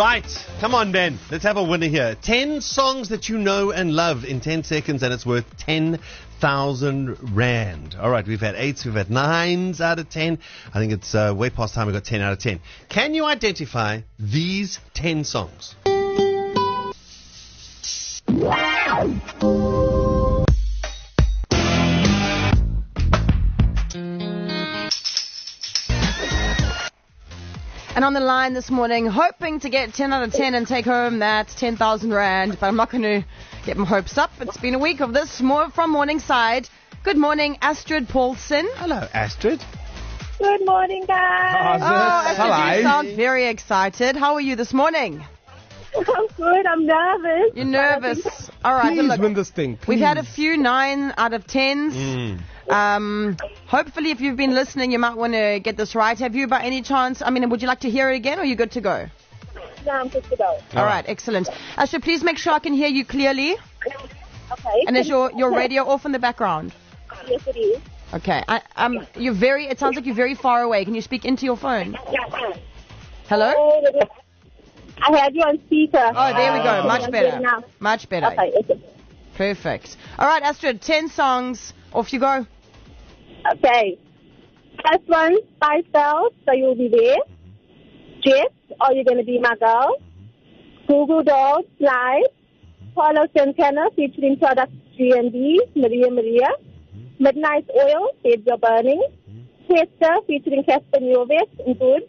Right, come on, Ben. Let's have a winner here. 10 songs that you know and love in 10 seconds, and it's worth 10,000 rand. All right, we've had 8s, we've had 9s out of 10. I think it's way past time we got 10 out of 10. Can you identify these 10 songs? And on the line this morning, hoping to get 10 out of 10 and take home that 10,000 rand, but I'm not going to get my hopes up. It's been a week of this. More from Morningside. Good morning, Astrid Paulson. Hello, Astrid. Good morning, guys. Astrid, you sound very excited. How are you this morning? I'm good. I'm nervous. You're nervous. All right. Please look, win this thing. Please. We've had a few 9 out of 10s. Hopefully, if you've been listening, you might want to get this right. Have you, by any chance? I mean, would you like to hear it again, or are you good to go? No, I'm good to go. All right, excellent. Astrid, please make sure I can hear you clearly. Okay. And is your radio off in the background? Yes, it is. Okay. It sounds like you're very far away. Can you speak into your phone? Hello? I had you on speaker. Oh, there we go. Much better. Now. Much better. Okay. Perfect. All right, Astrid, 10 songs. Off you go. Okay. First one, Spice Girls, So You'll Be There. Jet, Are You Gonna Be My Girl? Google Dolls, Slide. Paulo Santana featuring Product G&B, Maria Maria. Midnight Oil, Beds Are Burning. Tester featuring Casper Nyovest and Good.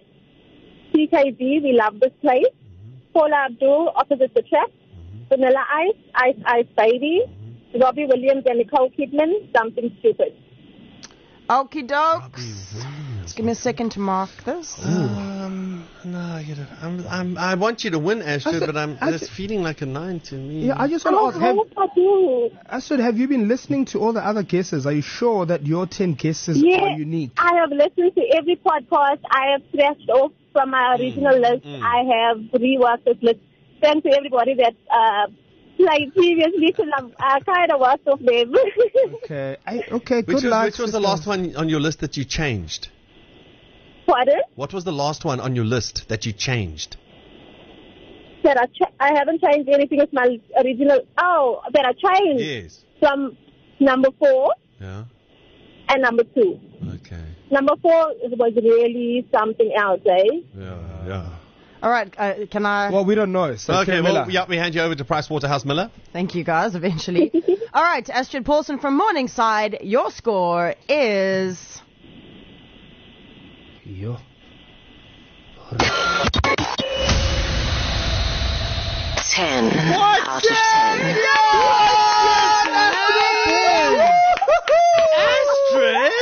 TKG, We Love This Place. Paula Abdul, Opposites Attract. Vanilla Ice, Ice Ice Baby. Robbie Williams and Nicole Kidman, Something Stupid. Okie dokes. Just give me a second to mark this. No, I get it. I want you to win, Astrid, but it's feeling like a 9 to me. Yeah, I just want to ask, Astrid, have you been listening to all the other guesses? Are you sure that your 10 guesses are unique? I have listened to every podcast. I have scratched off from my original list. I have reworked this list. Thanks to everybody that played previously, because I kind of worked off them. Okay, good luck. Which was the last one on your list that you changed? Pardon? What was the last one on your list that you changed? That I haven't changed anything. It's my original. Oh, that I changed. Yes. From number 4 and number 2. Okay. Number 4 was really something else, eh? Yeah. All right, can I... Well, we don't know. So okay, we hand you over to PricewaterhouseMiller. Thank you, guys, eventually. All right, Astrid Paulson from Morningside, your score is... Yo. 10 out of 10. Astrid!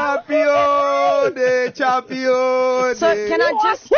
Champion! So can I just...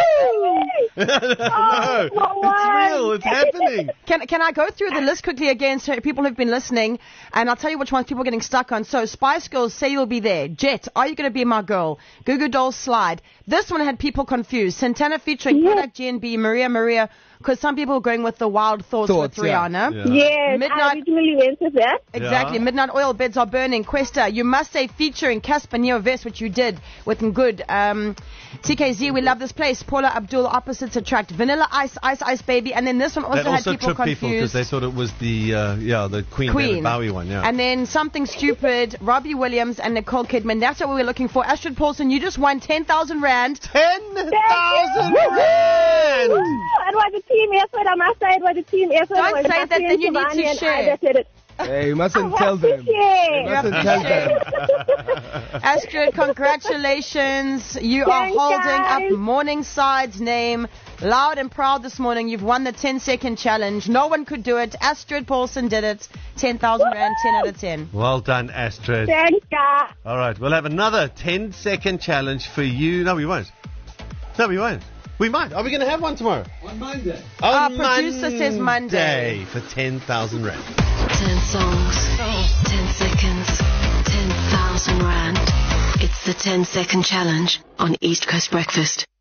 No, it's real. It's happening. Can I go through the list quickly again so people who've been listening, and I'll tell you which ones people are getting stuck on. So Spice Girls, Say You'll Be There. Jet, Are You Gonna Be My Girl? Goo Goo Dolls, Slide. This one had people confused. Santana featuring Product G&B, Maria Maria, because some people are going with the Wild Thoughts with Rihanna. Yeah. Yes, I originally went with that. Exactly. Yeah. Midnight Oil, Beds Are Burning. Questa, You Must Say featuring Casper Nyovest, which you did with Good. TKZ, We Love This Place. Paula Abdul, Opposites Attract. Vanilla Ice, Ice Ice Baby. And then this one also had people confused. Because they thought it was the Queen. David Bowie one, yeah. And then Something Stupid, Robbie Williams and Nicole Kidman. That's what we were looking for. Astrid Paulson, you just won 10,000 rand. 10,000 rand! It was a team effort, I must say. It was a team effort. Don't say that, then you need to share. Hey, you mustn't tell them. You mustn't tell them. Astrid, congratulations. You are holding up Morningside's name loud and proud this morning. You've won the 10-second challenge. No one could do it. Astrid Paulson did it. 10,000 rand, 10 out of 10. Well done, Astrid. Thanks, guys. All right, we'll have another 10-second challenge for you. No, we won't. We might. Are we going to have one tomorrow? On Monday. Our producer says Monday. For 10,000 rand. 10 songs, 10 seconds, 10,000 rand. It's the 10-second challenge on East Coast Breakfast.